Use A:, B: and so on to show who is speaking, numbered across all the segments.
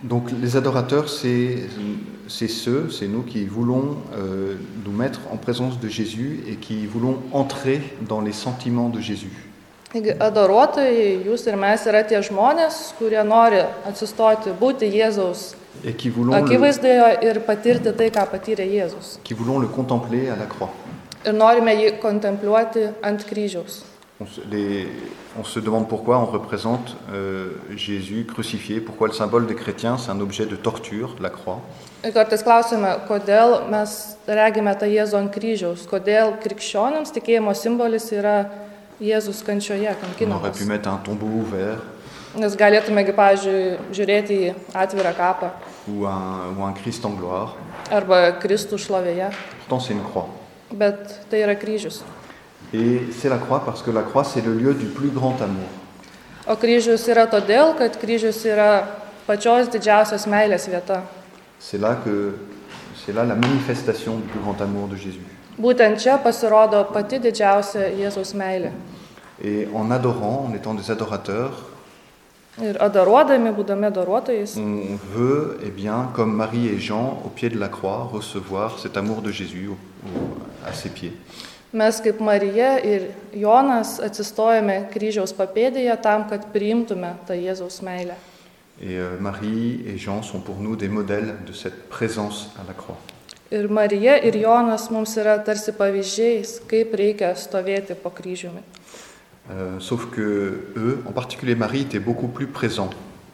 A: Donc les adorateurs, c'est nous qui voulons nous mettre en présence de Jésus et qui voulons entrer dans les sentiments de Jésus.
B: Taigi adoruotojai, jūs ir mes yra tie žmonės, kurie nori atsistoti, būti Jėzaus
A: Et qui voulons,
B: akivaizdoje ir patirti tai, ką patyrė Jėzus.
A: qui voulons le contempler à la croix.
B: Ir norime jį kontempliuoti ant kryžiaus.
A: On se demande pourquoi on représente Jésus crucifié, pourquoi le symbole des chrétiens c'est un objet de torture, la croix.
B: Ir kartais klausime, kodėl mes regime tą Jėzų ant kryžiaus, kodėl krikščionims tikėjimo simbolis yra Jėzus kančioje,
A: On aurait
B: kankinamas.
A: pu mettre un tombeau ouvert
B: Nes galėtumegi, pavyzdžiui, žiūrėti į atvirą kapą
A: ou un Christ en gloire.
B: arba Kristų šlovėje,
A: Pourtant c'est une croix.
B: bet tai yra kryžius.
A: Et c'est la croix parce que la croix c'est le lieu du plus grand amour.
B: O kryžius yra todėl, kad kryžius yra pačios didžiausios meilės vieta.
A: C'est là la manifestation du plus grand amour de Jésus.
B: Būtent čia pasirodo pati didžiausia Jėzaus meilė.
A: Et en adorant, en étant des adorateurs,
B: Ir adoruodami, būdami adoruotojais,
A: on veut, eh bien, comme Marie et Jean, au pied de la croix, recevoir cet amour de Jésus à ses pieds.
B: mes kaip Marija ir Jonas atsistojame kryžiaus papėdėje tam, kad priimtume tą Jėzaus meilę.
A: Et Marie et Jean sont pour nous des modèles de cette présence à la croix.
B: Ir Marija ir Jonas mums yra tarsi pavyzdžiais, kaip reikia stovėti po kryžiumi.
A: Sauf que eux, en particulier Marie, étaient beaucoup plus présents.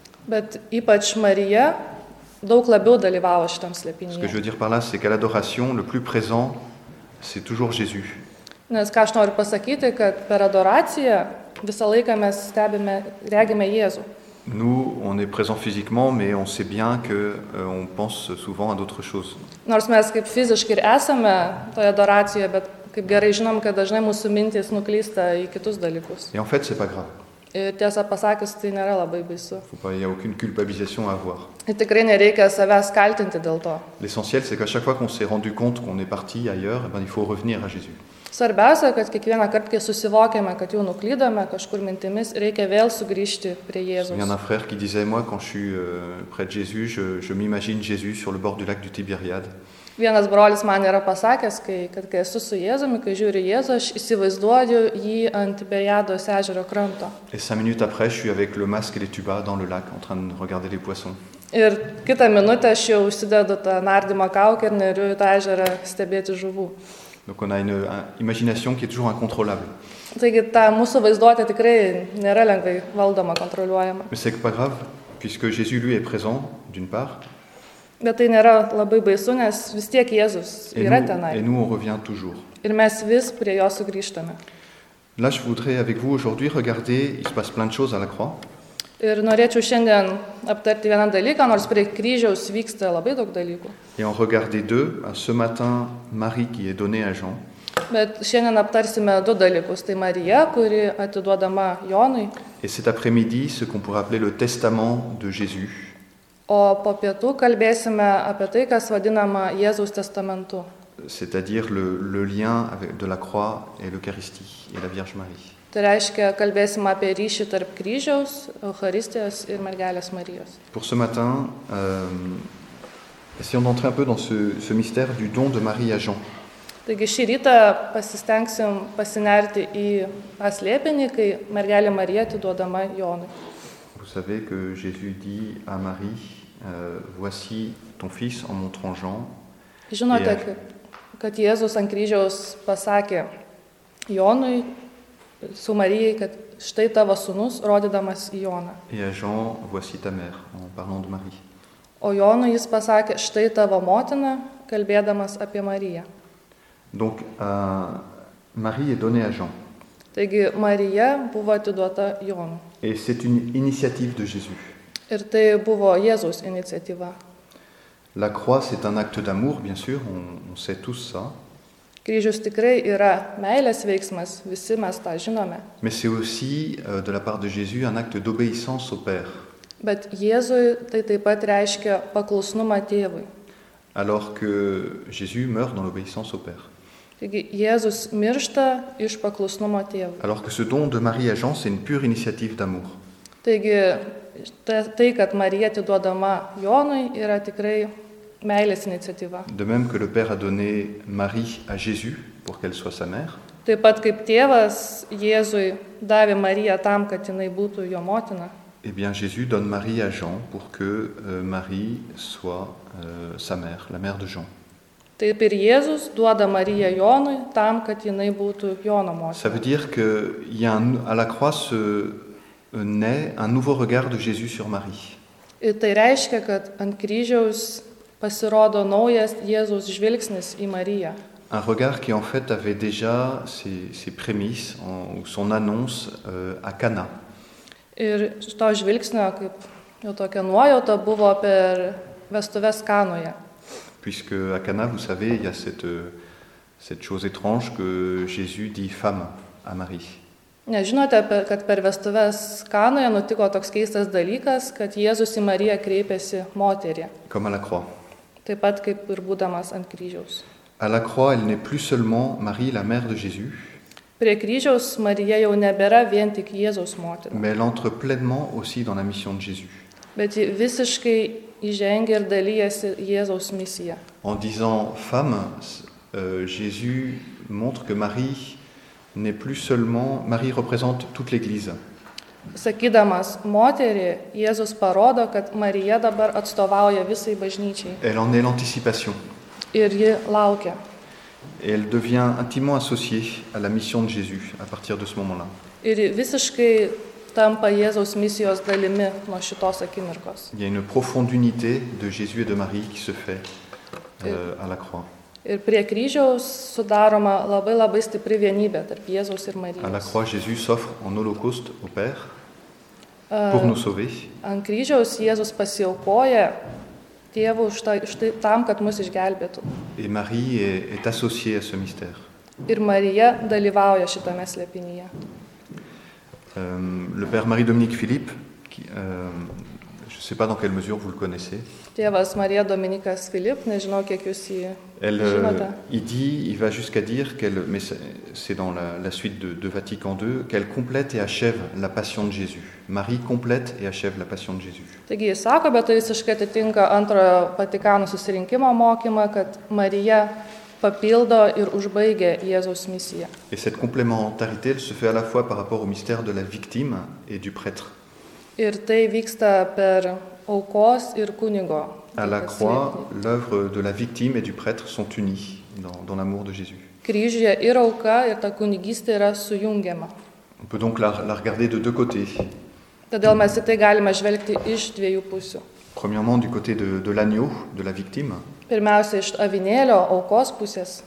B: Bet ypač Marija daug labiau dalyvavo šitam
A: Ce que je
B: slėpinyje.
A: veux dire par là, c'est qu'à l'adoration, le plus présent, c'est toujours Jésus.
B: Nes ką aš noriu pasakyti, kad per adoraciją visą laiką mes stebime, regime Jėzų.
A: Nous, on est présent physiquement, mais on sait bien qu'on pense souvent à d'autres choses.
B: Nors mes kaip fiziškai ir esame toje adoracijoje, bet kaip gerai žinom, kad dažnai mūsų mintys nuklysta į kitus dalykus.
A: Et en fait, c'est pas grave.
B: Ir tiesą pasakius, tai nėra labai baisu.
A: Il n'y a aucune culpabilisation à avoir.
B: Ir tikrai nereikia savęs kaltinti dėl to.
A: L'essentiel, c'est qu'à chaque fois qu'on s'est rendu compte qu'on est parti ailleurs, eh ben, il faut revenir à Jésus.
B: Svarbiausia, kad kiekvieną kartą, kai susivokėme, kad jau nuklydome kažkur mintimis, reikia vėl sugrįžti prie
A: Il y a
B: Jėzaus.
A: un frère qui disait, moi, quand je suis près de Jésus, je m'imagine Jésus sur le bord du lac du Tibériade.
B: Vienas brolis man yra pasakęs, kad kai esu su Jėzumi, kai žiūriu Jėzų, aš įsivaizduoju jį ant Tiberiados ežero kranto.
A: Et 5 minutes après, je suis avec le masque et les tubas dans le lac en train de regarder les poissons.
B: Ir kitą minutę aš jau užsidedu tą nardymo kaukę ir neriu į tą ežerą stebėti žuvų.
A: Donc on a une imagination qui est toujours incontrôlable.
B: Taigi ta mūsų vaizduotė tikrai nėra lengvai valdoma, kontroliuojama.
A: Mais c'est pas grave, puisque Jésus, lui, est présent, d'une part,
B: Bet tai nėra labai baisu, nes vis tiek Jėzus
A: et
B: yra
A: nous,
B: tenai.
A: on revient toujours.
B: Ir mes vis prie jo sugrįžtame.
A: Là, je voudrais avec vous aujourd'hui regarder, il se passe plein de choses à la croix.
B: Ir norėčiau šiandien aptarti vieną dalyką, nors prie kryžiaus vyksta labai daug dalykų.
A: Et en regarder deux. Ce matin, Marie qui est donnée à Jean,
B: Bet šiandien aptarsime du dalykus. Tai Marija, kuri atiduodama Jonui,
A: et cet après-midi, ce qu'on pourrait appeler le testament de Jésus,
B: o po pietų kalbėsime apie tai, kas vadinama Jėzaus testamentu.
A: c'est-à-dire le lien de la croix et l'Eucharistie et la Vierge Marie.
B: Tai reiškia, kalbėsime apie ryšį tarp kryžiaus, Eucharistijos ir mergelės Marijos.
A: Pour ce matin, essayons d'entrer un peu dans ce mystère du don de Marie à Jean.
B: Taigi šį rytą pasistengsim pasinerti į paslėpinį, kai mergelė Marija atiduodama Jonui.
A: Vous savez que Jésus dit à Marie, voici ton fils en montrant Jean.
B: Žinote, kad Jėzus ant kryžiaus pasakė Jonui, su Marijai, kad štai tavo sūnus, rodydamas į Joną.
A: Et à Jean, voici ta mère, en parlant de Marie.
B: O Jonui jis pasakė, štai tavo motina, kalbėdamas apie Mariją.
A: Donc, Marie est donnée à Jean.
B: Taigi Marija buvo atiduota Jonui.
A: Et c'est une initiative de Jésus.
B: Ir tai buvo Jėzaus iniciatyva.
A: La croix, c'est un acte d'amour, bien sûr, on sait tous ça.
B: Kryžius tikrai yra meilės veiksmas, visi mes tą žinome.
A: Mais c'est aussi, de la part de Jésus, un acte d'obéissance au Père.
B: Bet Jėzui tai taip pat reiškia paklusnumą tėvui.
A: Alors que Jésus meurt dans l'obéissance au Père.
B: Taigi Jėzus miršta iš paklusnumo tėvui.
A: Alors que ce don de Marie à Jean, c'est une pure initiative d'amour.
B: Taigi tai, kad Marija atiduodama Jonui, yra tikrai meilės iniciatyva.
A: De même que le Père a donné Marie à Jésus pour qu'elle soit sa mère,
B: Taip pat kaip tėvas Jėzui davė Mariją tam, kad jinai būtų jo motina,
A: eh bien Jésus donne Marie à Jean pour que Marie soit sa mère, la mère de Jean.
B: taip ir Jėzus duoda Mariją Jonui tam, kad jinai būtų Jono
A: Ça
B: motina.
A: veut dire qu'à la croix naît un nouveau regard de Jésus sur Marie.
B: Ir tai reiškia, kad ant kryžiaus pasirodo naujas Jėzaus žvilgsnis į Mariją.
A: Un regard qui en fait avait déjà ses prémices ou son annonce à Cana.
B: Ir šito žvilgsnio, kaip jau tokia nuojauta, buvo per vestuves Kanoje.
A: Puisque à Cana, vous savez, il y a cette chose étrange que Jésus dit femme à Marie.
B: Nežinote, kad per vestuves Kanoje nutiko toks keistas dalykas, kad Jėzus į Mariją kreipėsi moterį,
A: Comme à la croix.
B: taip pat kaip ir būdamas ant kryžiaus.
A: À la croix, elle n'est plus seulement Marie, la mère de Jésus,
B: Prie kryžiaus Marija jau nebėra vien tik Jėzaus motina,
A: mais elle entre pleinement aussi dans la mission de Jésus.
B: bet ji visiškai įžengia ir dalyjasi Jėzaus misiją.
A: En disant femme, Jésus montre que Marie n'est plus seulement... Marie représente toute l'Église.
B: Sakydamas moterį, Jėzus parodo, kad Marija dabar atstovauja visai bažnyčiai
A: Elle en est l'anticipation.
B: ir ji laukia.
A: Et elle devient intimement associée à la mission de Jésus à partir de ce moment-là.
B: Ir ji visiškai tampa Jėzaus misijos dalimi nuo šitos akimirkos.
A: Il y a une profonde unité de Jésus et de Marie qui se fait à la croix.
B: Ir prie kryžiaus sudaroma labai stipri vienybė tarp Jėzaus ir
A: À la
B: Marijos.
A: croix, Jésus s'offre en holocauste au Père pour nous sauver.
B: Ant kryžiaus Jėzus pasiaukoja Tėvų štai tam, kad mus išgelbėtų.
A: Et Marie est associée à ce mystère.
B: Ir Marija dalyvauja šitame slėpinyje.
A: Le Père Marie-Dominique Philippe, je ne sais pas dans quelle mesure vous le connaissez,
B: Tėvas Marija Dominikas Filip, nežinau, kiek jūs jį žinote.
A: il va jusqu'à dire mais c'est dans la suite de Vatican II, qu'elle complète et achève la passion de Jésus. Marie complète et achève la passion de Jésus.
B: Taigi jis sako, bet tai visiškai atitinka antrojo Vatikano susirinkimo mokymą, kad Marija papildo ir užbaigia Jėzaus misiją.
A: Et cette complémentarité, elle se fait à la fois par rapport au mystère de la victime et du prêtre.
B: Ir tai vyksta per aukos ir kunigo.
A: À la croix, l'œuvre de la victime et du prêtre sont unies dans l'amour de Jésus.
B: Kryžiuje ir auka, ir ta kunigystė yra sujungiama.
A: On peut donc la regarder de deux côtés.
B: Todėl mes į tai galime žvelgti iš dviejų pusių.
A: Premièrement, du côté de l'agneau, de la victime.
B: Pirmiausia, iš avinėlio aukos pusės.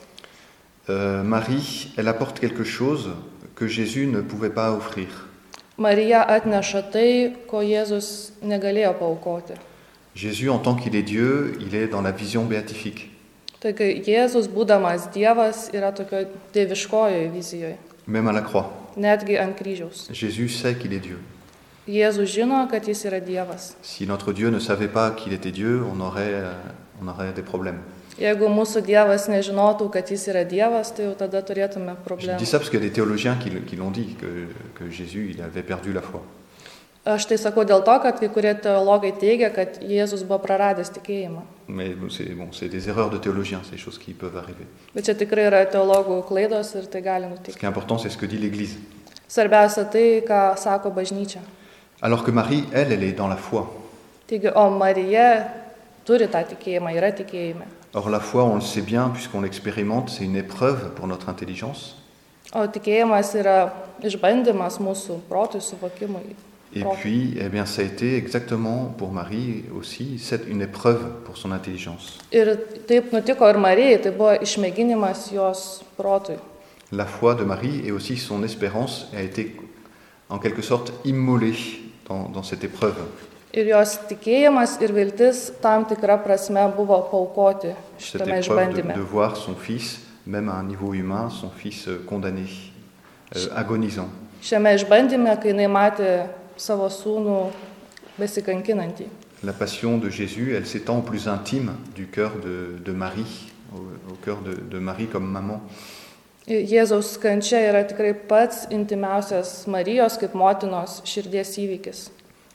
A: Marie, elle apporte quelque chose que Jésus ne pouvait pas offrir.
B: Marija atneša tai, ko Jėzus negalėjo paaukoti.
A: Jésus, en tant qu'il est Dieu, il est dans la vision béatifique.
B: Tai kai Jėzus, būdamas Dievas, yra tokio dieviškojoje vizijoje,
A: Même à la croix,
B: netgi ant kryžiaus.
A: Jésus sait qu'il est Dieu.
B: Jėzus žino, kad jis yra Dievas.
A: Si notre Dieu ne savait pas qu'il était Dieu, on aurait des problèmes.
B: Jeigu mūsų Dievas nežinotų, kad jis yra Dievas, tai jau tada turėtume
A: Je
B: problemų.
A: dis ça parce qu'il y a des théologiens qui l'ont dit, que Jésus, il avait perdu la foi.
B: Aš tai sakau dėl to, kad kai kurie teologai teigia, kad Jėzus buvo praradęs tikėjimą.
A: Mais c'est des erreurs de théologiens, ces choses qui peuvent arriver.
B: Bet čia tikrai yra teologų klaidos ir tai gali
A: Ce
B: nutikti.
A: qui est important, c'est ce que dit l'Église.
B: Svarbiausia tai, ką sako bažnyčia.
A: Alors que Marie, elle est dans la foi.
B: Taigi, o Marija turi tą tikėjimą, yra tikėjime.
A: Or la foi, on le sait bien, puisqu'on l'expérimente, c'est une épreuve pour notre intelligence.
B: O tikėjimas yra išbandymas mūsų protui, suvokimui.
A: Et puis, eh bien, ça a été exactement pour Marie aussi, c'est une épreuve pour son intelligence.
B: Ir taip nutiko ir Marijai, tai buvo išmėginimas jos protui.
A: La foi de Marie et aussi son espérance a été en quelque sorte immolée dans cette épreuve.
B: Ir jos tikėjimas ir viltis tam tikra prasme buvo paaukoti
A: Cette
B: šitame
A: épreuve
B: išbandyme.
A: de voir son fils, même à un niveau humain, son fils condamné, agonisant.
B: Šiame išbandyme, kai jinai matė savo sūnų besikankinantį.
A: La passion de Jésus, elle s'étend au plus intime du cœur de Marie, au cœur de Marie comme maman.
B: Jėzaus kančia yra tikrai pats intimiausias Marijos kaip motinos širdies įvykis.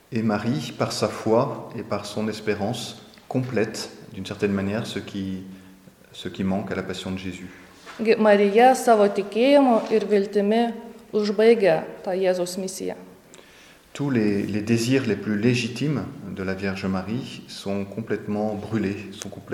A: Et Marie, par sa foi et par son espérance, complète d'une certaine manière ce qui manque à la passion de Jésus.
B: Marija savo tikėjimu ir viltimi užbaigia tą Jėzaus misiją.
A: Tous les désirs les plus légitimes de la Vierge Marie sont complètement brûlés,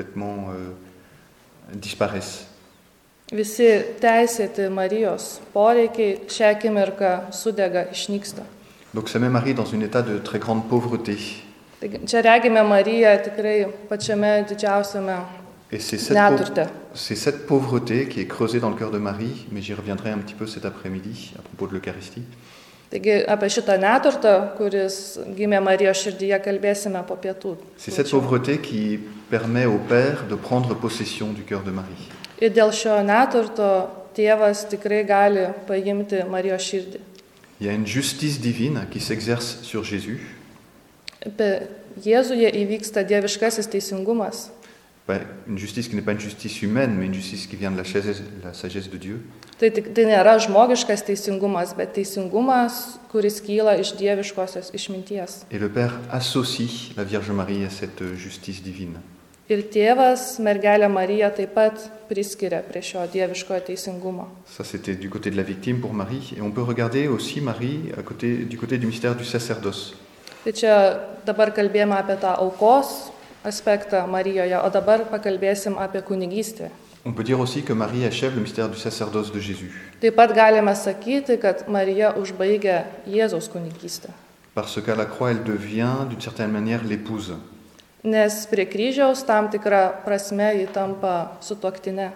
A: disparaissent.
B: Visi teisėti Marijos poreikiai šią akimirką sudega, išnyksta.
A: Donc ça met Marie dans un état de très grande pauvreté.
B: Taigi, čia regime Mariją tikrai pačiame didžiausiame
A: Et c'est
B: neturte.
A: cette pauvreté qui est creusée dans le cœur de Marie, mais j'y reviendrai un petit peu cet après-midi à propos de l'Eucharistie.
B: Taigi apie šitą neturtą, kuris gimė Marijos širdyje, kalbėsime po pietų.
A: C'est cette pauvreté qui permet au Père de prendre possession du cœur de Marie.
B: Ir dėl šio neturto tėvas tikrai gali paimti Marijos širdį.
A: Il y a une justice divine qui s'exerce sur Jésus.
B: Apie Jėzuje įvyksta dieviškasis teisingumas.
A: Une justice qui n'est pas une justice humaine, mais une justice qui vient de la sagesse de Dieu.
B: Tai nėra žmogiškas teisingumas, bet teisingumas, kuris kyla iš dieviškosios išminties.
A: Et le Père associe la Vierge Marie à cette justice divine.
B: Ir tėvas mergelę Mariją taip pat priskiria prie šio dieviškojo teisingumo.
A: Ça, c'était du côté de la victime pour Marie. Et on peut regarder aussi Marie du côté du mystère du sacerdoce.
B: Tai čia dabar kalbėjome apie tą aukos aspektą Marijoje, o dabar pakalbėsim apie kunigystę.
A: On peut dire aussi que Marie achève le mystère du sacerdoce de Jésus.
B: Taip pat galime sakyti, kad Marija užbaigia Jėzaus kunigystę.
A: Parce qu'à la croix, elle devient d'une certaine manière l'épouse.
B: Nes prie kryžiaus tam tikrą prasme ji tampa sutuoktinė.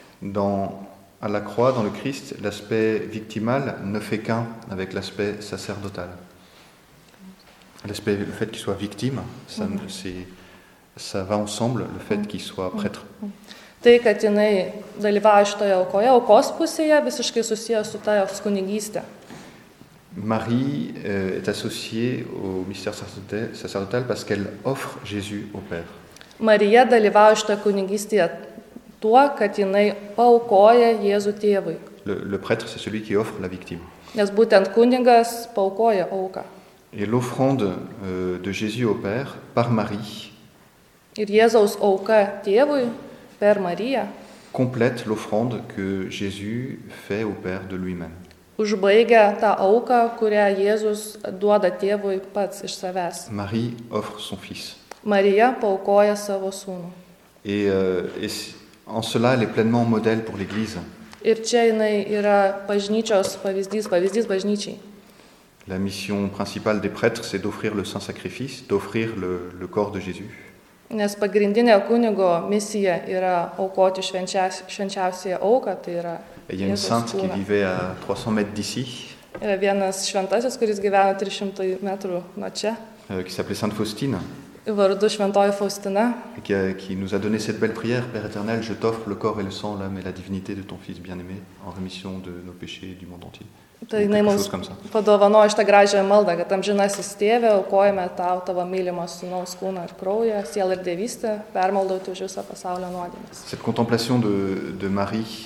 A: À la croix, dans le Christ, l'aspect victimal ne fait qu'un avec l'aspect sacerdotal. Le fait qu'il soit victime, ça va ensemble, le fait qu'il soit prêtre.
B: Tai, kad jinai dalyvauja šitoje aukoje, aukos pusėje, visiškai susijęs su ta jos kunigystė.
A: Marie est associée au mystère sacerdotal parce qu'elle offre Jésus au Père.
B: Marija dalyvauja šitoje kunigystėje tuo, kad jinai paaukoja Jėzų tėvui.
A: Le prêtre, c'est celui qui offre la victime.
B: Nes būtent kunigas paaukoja auką.
A: Et l'offrande de Jésus au Père par Marie
B: Ir Jėzaus auka tėvui per Mariją
A: complète l'offrande que Jésus fait au Père de lui-même.
B: Užbaigia tą auką, kurią Jėzus duoda tėvui pats iš savęs.
A: Marie offre son fils.
B: Marija paaukoja savo sūnų.
A: Et en cela, elle est pleinement modèle pour l'Église.
B: Ir čia jinai yra bažnyčios pavyzdys bažnyčiai.
A: La mission principale des prêtres, c'est d'offrir le saint sacrifice, d'offrir le corps de Jésus.
B: Nes pagrindinė kunigo misija yra aukoti švenčiausiąją auką, tai yra
A: Il y a une sainte qui vivait à 300 mètres d'ici,
B: Yra vienas šventasis, kuris gyvena 300 metrų nuo čia,
A: qui s'appelait Sainte Faustine,
B: vardu Šventoji Faustina,
A: et qui nous a donné cette belle prière: Père éternel, je t'offre le corps et le sang, l'âme et la divinité de ton Fils bien-aimé, en rémission de nos péchés et du monde entier.
B: Tai jinai mums padovanojo šitą gražią maldą, kad amžinasis tėve, aukojame tau tavo mylimo sūnaus kūną ir kraują, sielą ir dievystę, permaldauti už visą pasaulio nuodėmes.
A: Cette contemplation de Marie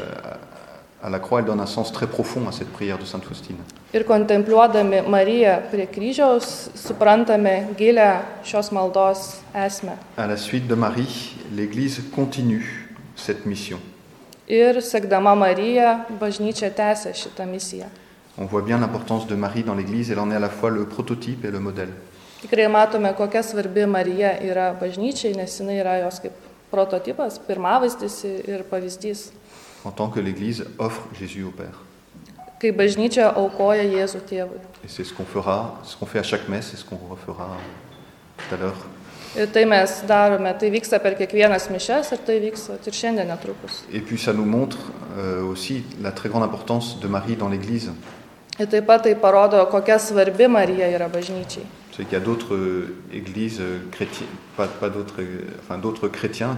A: à la croix, elle donne un sens très profond à cette prière de Sainte Faustine.
B: Ir kontempliuodami Mariją prie kryžiaus, suprantame gilę šios maldos esmę.
A: À la suite de Marie, l'Église continue cette mission.
B: Ir sekdama Mariją, bažnyčia tęsia šitą misiją.
A: On voit bien l'importance de Marie dans l'Église, elle en est à la fois le prototype et le modèle.
B: Tikrai matome, kokia svarbi Marija yra bažnyčiai, nes jinai yra jos kaip prototipas, pirmavaizdis ir pavyzdys.
A: En tant que l'Église offre Jésus au Père.
B: Kai bažnyčia aukoja Jėzų tėvui.
A: Et c'est ce qu'on fera, ce qu'on fait à chaque messe et ce qu'on refera tout à l'heure.
B: Ir tai mes darome, tai vyksta per kiekvienas mišes ir tai vyksta ir šiandien netrukus.
A: Et puis ça nous montre aussi la très grande importance de Marie dans l'Église.
B: Ir taip pat tai parodo, kokia svarbi Marija yra bažnyčiai.
A: C'est qu'il y a d'autres églises chrétiennes, d'autres chrétiens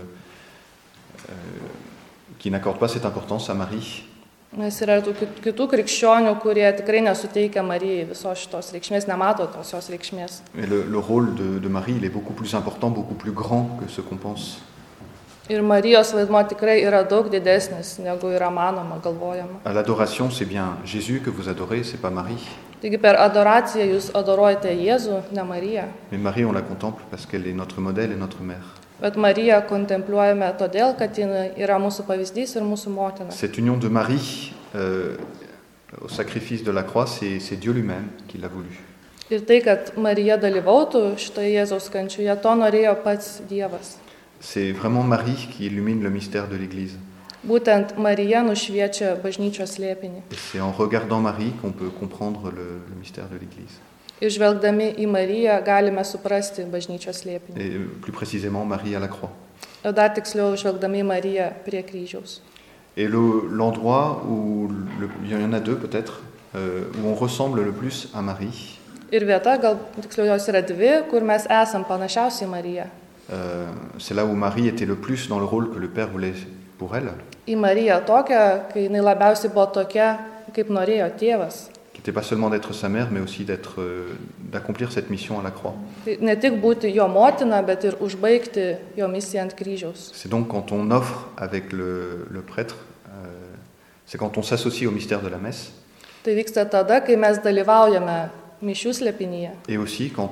A: qui n'accordent pas cette importance à Marie.
B: Nes yra tų kitų krikščionių, kurie tikrai nesuteikia Marijai visos šitos reikšmės, nemato tos jos reikšmės.
A: Et le rôle de Marie, il est beaucoup plus important, beaucoup plus grand que ce qu'on pense.
B: Ir Marijos vaidmuo tikrai yra daug didesnis, negu yra manoma, galvojama.
A: À l'adoration, c'est bien Jésus que vous adorez, c'est pas Marie.
B: Taigi per adoraciją jūs adoruojate Jėzų, ne Mariją.
A: Mais Marie, on la contemple parce qu'elle est notre modèle et notre mère.
B: Bet Mariją kontempliuojame todėl, kad ji yra mūsų pavyzdys ir mūsų motina.
A: Cette union de Marie au sacrifice de la croix, c'est Dieu lui-même qui l'a voulu.
B: Ir tai, kad Marija dalyvautų šitoje Jėzaus kančioje, to norėjo pats Dievas.
A: C'est vraiment Marie qui illumine le mystère de l'Église.
B: Būtent Marija nušviečia bažnyčios slėpinį.
A: Et c'est en regardant Marie qu'on peut comprendre le mystère de l'Église.
B: Ir žvelgdami į Mariją galime suprasti bažnyčios slėpinį.
A: Et plus précisément, Marie à la croix.
B: O dar tiksliau žvelgdami į Mariją prie kryžiaus.
A: Et l'endroit où, il y en a deux peut-être, où on ressemble le plus à Marie,
B: Ir vieta, gal tiksliau jos yra dvi, kur mes esam panašiausiai į Mariją.
A: c'est là où Marie était le plus dans le rôle que le Père voulait pour elle,
B: Į Mariją tokią, kai jinai labiausiai buvo tokia, kaip norėjo tėvas.
A: qui n'était pas seulement d'être sa mère, mais aussi d'accomplir cette mission à la croix.
B: Tai ne tik būti jo motina, bet ir užbaigti jo misiją ant kryžiaus.
A: C'est donc quand on offre avec le prêtre, c'est quand on s'associe au mystère de la messe,
B: Tai vyksta tada, kai mes dalyvaujame mišių slėpinyje.
A: et aussi quand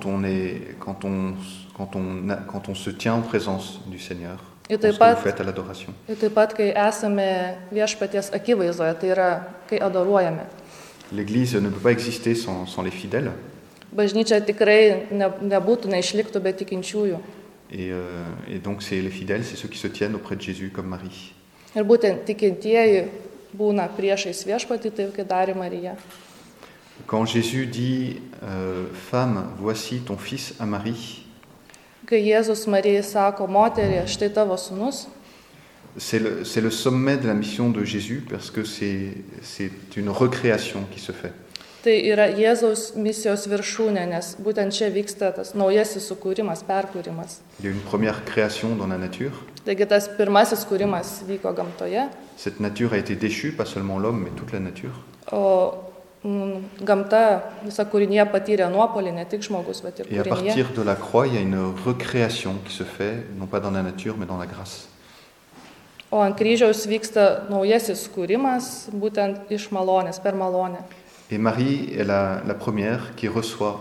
A: on se tient en présence du Seigneur,
B: Et
A: dans ce que vous faites à l'adoration.
B: Ir taip pat, kai esame viešpaties akivaizdoje, tai yra, kai adoruojame.
A: L'Église ne peut pas exister sans les fidèles,
B: Bažnyčia tikrai nebūtų, neišliktų be tikinčiųjų.
A: et donc c'est les fidèles, c'est ceux qui se tiennent auprès de Jésus comme Marie.
B: Ir būtent tikintieji būna priešais viešpatį, taip kaip darė Marija.
A: Quand Jésus dit Femme, voici ton fils à Marie,
B: Kai Jėzus Marijai sako, moterie, štai tavo sūnus,
A: c'est le sommet de la mission de Jésus parce que c'est une recréation qui se fait.
B: tai yra Jėzaus misijos viršūnė, nes būtent čia vyksta tas naujasis sukūrimas, perkūrimas.
A: Il y a une première création dans la nature.
B: Taigi tas pirmasis kūrimas vyko gamtoje,
A: Cette nature a été déchue, pas seulement l'homme, mais toute la nature.
B: o gamta, visa kūrinėje patyrė nuopolį, ne tik žmogus, bet ir
A: Et à
B: kūrinėje.
A: partir de la croix, il y a une recréation qui se fait, non pas dans la nature, mais dans la grâce.
B: O ant kryžiaus vyksta naujasis kūrimas, būtent iš malonės, per malonę.
A: Et Marie est la première qui reçoit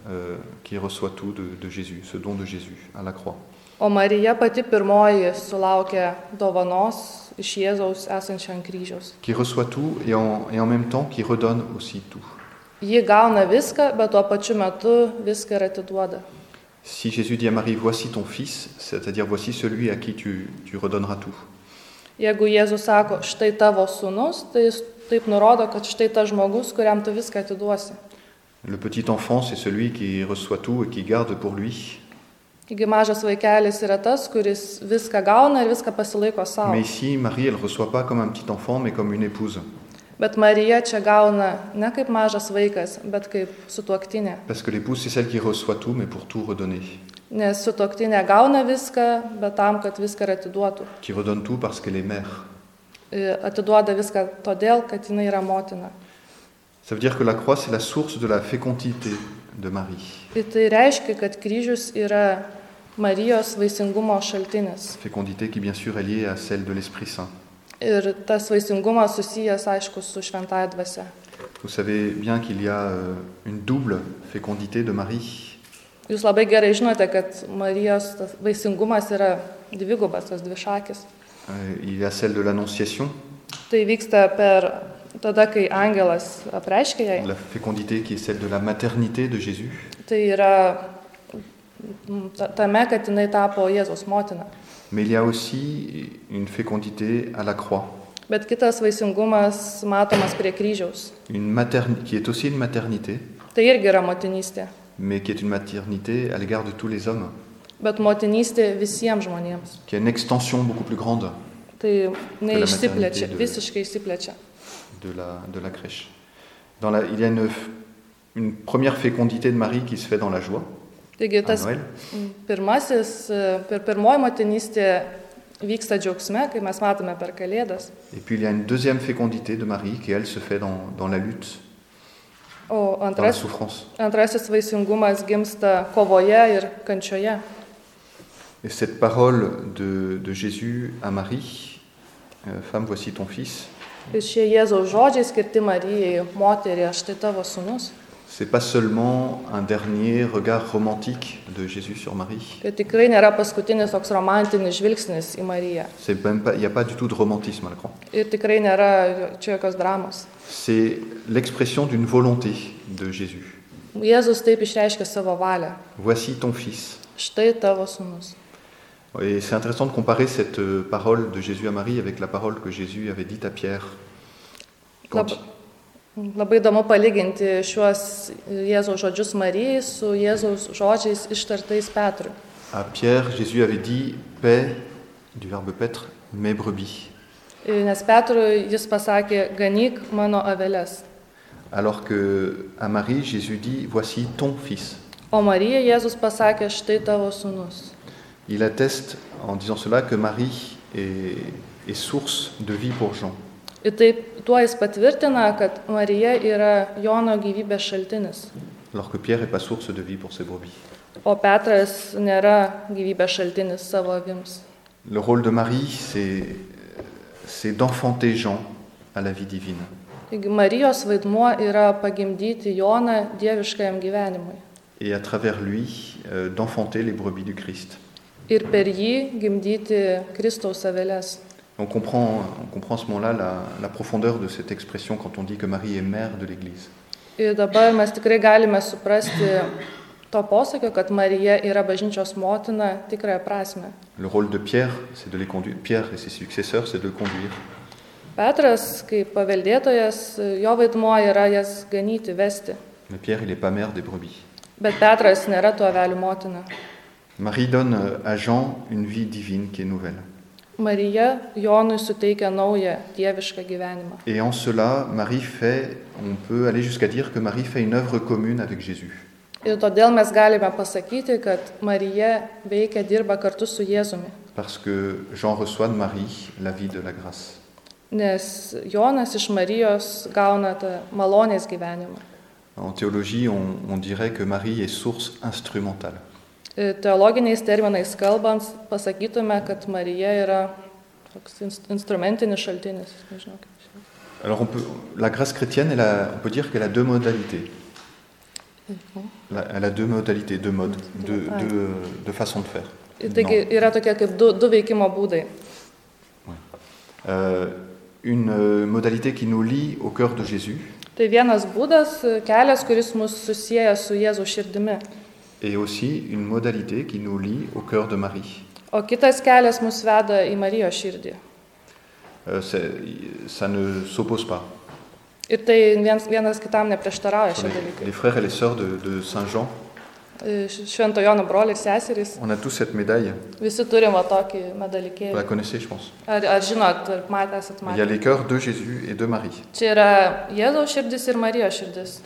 A: tout de Jésus, ce don de Jésus à la croix.
B: O Marija pati pirmoji sulaukė dovanos iš Jėzaus esančio ant kryžiaus.
A: Qui reçoit tout et en même temps qui redonne aussi tout.
B: Ji gauna viską, bet tuo pačiu metu viską ir atiduoda.
A: Si Jésus dit à Marie, voici ton fils, c'est-à-dire voici celui à qui tu redonneras tout.
B: Jeigu Jėzus sako, štai tavo sūnus, tai jis taip nurodo, kad štai tas žmogus, kuriam tu viską atiduosi.
A: Le petit enfant, c'est celui qui reçoit tout et qui garde pour lui.
B: Taigi mažas vaikelis yra tas, kuris viską gauna ir viską pasilaiko savo.
A: Mais ici, Marie, elle ne reçoit pas comme un petit enfant, mais comme une épouse.
B: Bet Marija čia gauna ne kaip mažas vaikas, bet kaip sutuoktinė.
A: Parce que l'épouse, c'est celle qui reçoit tout, mais pour tout redonner.
B: Nes sutuoktinė gauna viską, bet tam, kad viską ir atiduotų.
A: Qui redonne tout parce qu'elle est mère.
B: Atiduoda viską todėl, kad jinai yra motina.
A: Ça veut dire que la croix, c'est la source de la fécondité de Marie.
B: Ir tai reiškia, kad kryžius yra Marijos vaisingumo šaltinis.
A: Fécondité qui, bien sûr, est liée à celle de l'Esprit Saint.
B: Ir tas vaisingumas susijęs, aišku, su šventąja dvasia.
A: Vous savez bien qu'il y a une double fécondité de Marie.
B: Jūs labai gerai žinote, kad Marijos tas vaisingumas yra dvigubas, tas dvišakis.
A: Il y a celle de l'Annonciation,
B: Tai vyksta per tada, kai angelas apreiškia jai.
A: la fécondité qui est celle de la maternité de Jésus.
B: Tai yra tame, kad jinai tapo Jėzaus motina.
A: Mais il y a aussi une fécondité à la croix,
B: Bet kitas vaisingumas matomas prie kryžiaus.
A: qui est aussi une maternité,
B: Tai irgi yra motinystė.
A: mais qui est une maternité à l'égard de tous les hommes,
B: Bet motinystė visiems žmonėms.
A: qui a une extension beaucoup plus grande
B: Tai neišsiplečia,
A: maternité de-
B: visiškai išsiplečia.
A: de la crèche. Il y a une première fécondité de Marie qui se fait dans la joie,
B: Taigi
A: à
B: tas
A: Noël,
B: pirmoji motinystė vyksta džiaugsme, kai mes matome per Kalėdas.
A: et puis il y a une deuxième fécondité de Marie qui, elle, se fait dans la lutte,
B: O
A: dans la souffrance.
B: antrasis vaisingumas gimsta kovoje ir kančioje.
A: Et cette parole de Jésus à Marie, femme, voici ton fils,
B: Ir šie Jėzaus žodžiai skirti Marijai, moterie, štai tavo sūnus.
A: c'est pas seulement un dernier regard romantique de Jésus sur Marie.
B: Tai tikrai nėra paskutinis toks romantinis žvilgsnis į Mariją.
A: Il n'y a pas du tout de romantisme à l'écran.
B: Ir tikrai nėra čia jokios dramos.
A: C'est l'expression d'une volonté de Jésus.
B: Jėzus taip išreiškia savo valią.
A: Voici ton fils.
B: Štai tavo sūnus.
A: Et c'est intéressant de comparer cette parole de Jésus à Marie avec la parole que Jésus avait dite à Pierre.
B: Labai įdomu palyginti šiuos Jėzaus žodžius Marijai su Jėzaus žodžiais ištartais Petrui.
A: À Pierre, Jésus avait dit « paix », du verbe paître, mes brebis.
B: Nes Petrui jis pasakė, ganyk mano aveles.
A: Alors qu'à Marie, Jésus dit « voici ton fils ».
B: O Marijai Jėzus pasakė, štai tavo sūnus.
A: Il atteste en disant cela que Marie est source de vie pour Jean.
B: Ir taip tuo jis patvirtina, kad Marija yra Jono gyvybės šaltinis.
A: Alors que Pierre n'est pas source de vie pour ses brebis.
B: O Petras nėra gyvybės šaltinis savo avims.
A: Le rôle de Marie, c'est d'enfanter Jean à la vie divine.
B: Taigi Marijos vaidmuo yra pagimdyti Joną dieviškajam gyvenimui.
A: Et à travers lui, d'enfanter les brebis du Christ.
B: Ir per jį gimdyti Kristaus aveles.
A: On comprend à ce moment-là la profondeur de cette expression quand on dit que Marie est mère de l'Église.
B: Ir dabar mes tikrai galime suprasti to posakio, kad Marija yra bažnyčios motina tikrąją prasme.
A: Le rôle de Pierre, c'est de les conduire. Pierre et ses successeurs, c'est de le conduire.
B: Petras, kaip paveldėtojas, jo vaidmuo yra jas ganyti, vesti.
A: Mais Pierre, il n'est pas mère des brebis.
B: Bet Petras nėra tų avelių motina.
A: Marie donne à Jean une vie divine qui est nouvelle.
B: Marija Jonui suteikia naują dievišką gyvenimą.
A: Et en cela, on peut aller jusqu'à dire que Marie fait une œuvre commune avec Jésus.
B: Ir todėl mes galime pasakyti, kad Marija veikia, dirba kartu su Jėzumi.
A: Parce que Jean reçoit de Marie la vie de la grâce.
B: Nes Jonas iš Marijos gauna tą malonės gyvenimą.
A: En théologie, on dirait que Marie est source instrumentale.
B: Teologiniais terminais kalbant, pasakytume, kad Marija yra toks instrumentinis šaltinis. Nežinau, kaip.
A: Alors la grâce chrétienne, on peut dire qu'elle a deux modalités. Elle a deux modalités, deux modes, deux façons de faire.
B: Taigi yra tokie kaip du veikimo būdai.
A: Une modalité qui nous lie au cœur de Jésus.
B: Tai vienas būdas, kelias, kuris mus susieja su Jėzaus širdimi.
A: Et aussi une modalité qui nous lie au cœur de Marie.
B: O kitas kelias mus veda į Marijos širdį.
A: Ça ne s'oppose pas.
B: Ir tai vienas kitam neprieštarauja šie dalykai.
A: Les frères et les sœurs de Saint Jean.
B: Švento Jono broliai ir seserys.
A: On a tous cette médaille.
B: Visi turim tokį medalikėlį.
A: Vous la connaissez, je pense.
B: Ar žinot, esat matę?
A: Il y a les cœurs de Jésus et de Marie.
B: Čia yra Jėzaus širdis ir Marijos širdis.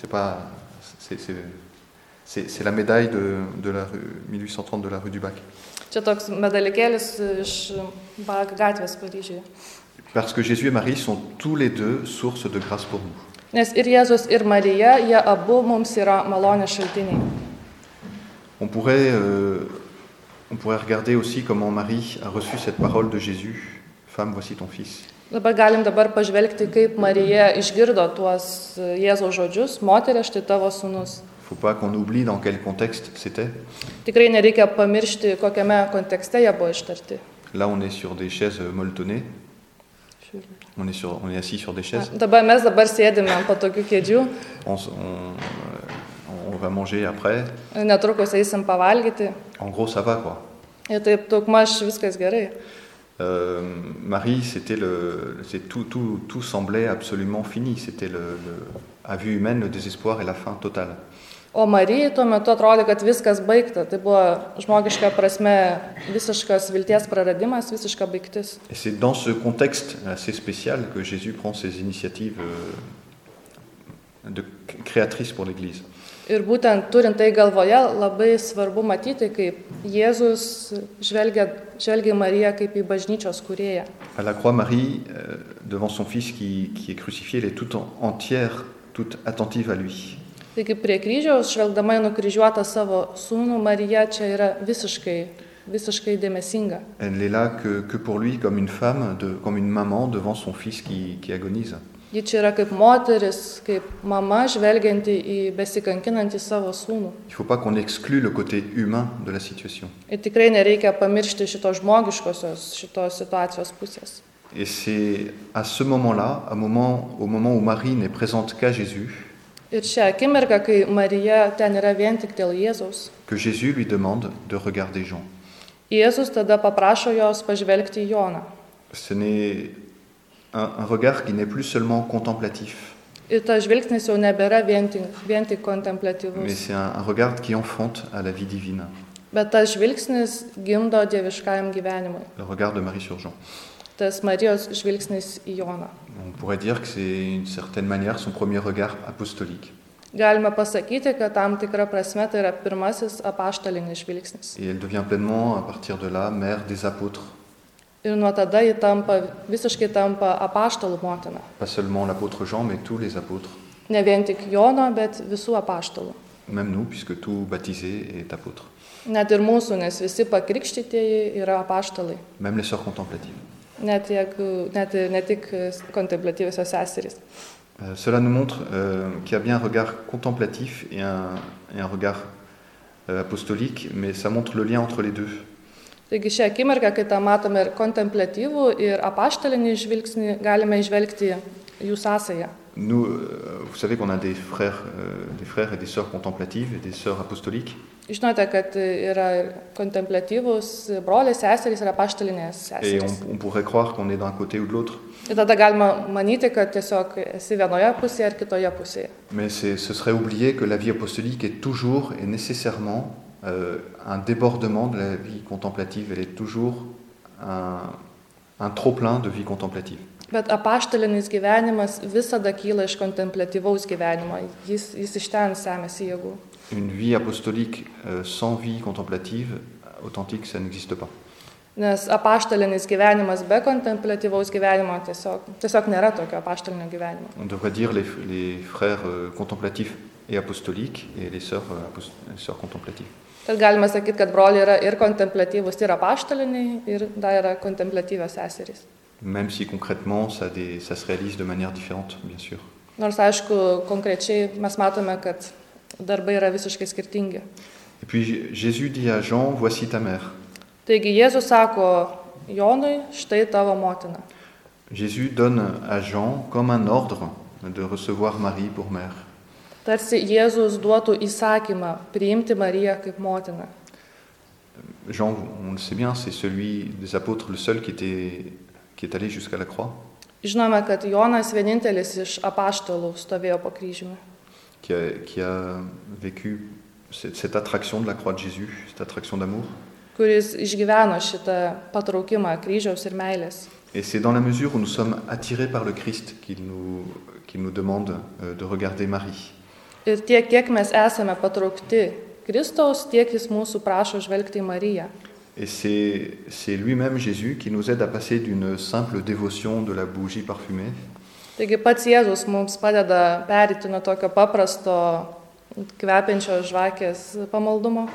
A: C'est la médaille de la rue 1830 de la rue du Bac.
B: Čia toks medalikėlis iš Bac gatvės Paryžiuje.
A: Parce que Jésus et Marie sont tous les deux sources de grâce pour nous.
B: Nes ir Jėzus ir Marija, jie abu mums yra malonės šaltiniai.
A: On pourrait regarder aussi comment Marie a reçu cette parole de Jésus. Femme, voici ton fils.
B: Galim pažvelgti, kaip Marija išgirdo tuos Jėzaus žodžius, moterie, štai tavo sūnus.
A: Il ne faut pas qu'on oublie dans quel contexte c'était.
B: Tikrai nereikia pamiršti, kokiame kontekste jie buvo ištarti.
A: Là, on est sur des chaises molletonnées. On est assis sur des chaises.
B: Mes sėdime ant patogių kėdžių.
A: On va manger après.
B: Netrukus eisim pavalgyti.
A: En gros, ça va, quoi.
B: Ir taip daugmaž viskas gerai.
A: Marie, tout semblait absolument fini. C'était à vue humaine le désespoir et la fin totale.
B: O Marijai tuo metu atrodė, kad viskas baigta. Tai buvo žmogiška prasme visiškas vilties praradimas, visiška baigtis.
A: Et c'est dans ce contexte assez spécial que Jésus prend ses initiatives de créatrices pour l'Église.
B: Ir būtent turint tai galvoje, labai svarbu matyti, kaip Jėzus žvelgia į Mariją kaip į bažnyčios kūrėją.
A: À la croix, Marie, devant son fils qui est crucifié, elle est toute entière, toute attentive à lui.
B: Taigi prie kryžiaus, žvelgdama į nukryžiuotą savo sūnų, Marija čia yra visiškai dėmesinga.
A: Elle est là que pour lui, comme une femme, comme une maman devant son fils qui agonise.
B: Ji čia yra kaip moteris, kaip mama žvelgianti į besikankinantį savo sūnų.
A: Il ne faut pas qu'on exclue le côté humain de la situation.
B: Ir tikrai nereikia pamiršti šitos žmogiškosios, šitos situacijos pusės.
A: Et c'est à ce moment-là, au moment où Marie n'est présente qu'à Jésus,
B: Ir šią akimirką, kai Marija ten yra vien tik dėl Jėzaus,
A: que Jésus lui demande de regarder Jean.
B: Jėzus tada paprašo jos pažvelgti į Joną.
A: Ce n'est un regard qui n'est plus seulement contemplatif,
B: Ir tas žvilgsnis jau nebėra vien tik
A: mais
B: kontemplatyvus.
A: c'est un regard qui enfante à la vie divine,
B: Bet tas žvilgsnis gimdo dieviškajam gyvenimui.
A: le regard de Marie sur Jean.
B: Tas Marijos žvilgsnis į Joną.
A: On pourrait dire que c'est d'une certaine manière son premier regard apostolique.
B: Galime pasakyti, kad tam tikra prasme tai yra pirmasis apaštalinis žvilgsnis.
A: Et elle devient pleinement, à partir de là, mère des apôtres.
B: Ir nuo tada ji visiškai tampa apaštalų motina.
A: Pas seulement l'apôtre Jean, mais tous les apôtres.
B: Ne vien tik Jono, bet visų apaštalų.
A: Même nous, puisque tout baptisé est apôtre.
B: Net ir mūsų, nes visi pakrikštytieji yra apaštalai.
A: Même les sœurs contemplatives.
B: Ne tik kontemplatyviosios seserys.
A: Cela nous montre qu'il y a bien un regard contemplatif et un regard apostolique, mais ça montre le lien entre les deux.
B: Taigi šią akimirką, kai tą matome ir kontemplatyvų, ir apaštalinį žvilgsnį, galime išvelgti jų sąsają.
A: Nous, vous savez qu'on a des frères et des sœurs contemplatives et des sœurs apostoliques.
B: Žinote, kad yra ir kontemplatyvūs broliai, seserys ir apaštalinės
A: Et
B: seserys.
A: on pourrait croire qu'on est d'un côté ou de l'autre.
B: Ir tada galima manyti, kad tiesiog esi vienoje pusėje ar kitoje pusėje.
A: Mais ce serait oublier que la vie apostolique est toujours et nécessairement un débordement de la vie contemplative. Elle est toujours un trop-plein de vie contemplative.
B: Bet apaštalinis gyvenimas visada kyla iš kontemplatyvaus gyvenimo. Jis iš ten semėsi jėgų.
A: Une vie apostolique sans vie contemplative, authentique, ça n'existe pas.
B: Nes apaštalinis gyvenimas be kontemplatyvaus gyvenimo tiesiog nėra tokio apaštalinio gyvenimo.
A: On devrait dire les frères contemplatifs et apostoliques et les sœurs contemplatives.
B: Tad galima sakyti, kad broliai yra ir kontemplatyvūs, ir apaštaliniai, ir dar yra kontemplatyvios seserys.
A: Même si concrètement ça se réalise de manière différente, bien sûr.
B: Nors aišku, konkrečiai mes matome, kad darbai yra visiškai skirtingi.
A: Et puis Jésus dit à Jean, voici ta mère.
B: Taigi Jėzus sako Jonui, štai tavo motina.
A: Jésus donne à Jean comme un ordre de recevoir Marie pour mère.
B: Tarsi Jėzus duotų įsakymą priimti Mariją kaip motiną.
A: Jean, on le sait bien, c'est celui des apôtres, le seul qui est allé jusqu'à la croix.
B: Žinome, kad Jonas vienintelis iš apaštalų stovėjo po kryžiumi.
A: Qui a vécu cette attraction de la croix de Jésus, cette attraction d'amour.
B: Kuris išgyveno šitą patraukimą kryžiaus ir meilės.
A: Et c'est dans la mesure où nous sommes attirés par le Christ qu'il nous demande de regarder Marie.
B: Ir tiek, kiek mes esame patraukti Kristaus, tiek jis mūsų prašo žvelgti į Mariją.
A: Et c'est lui-même Jésus qui nous aide à passer d'une simple dévotion de la bougie parfumée
B: Taigi pats Jėzus mums padeda perėti nuo tokio paprasto kvepiančios žvakės pamaldumo.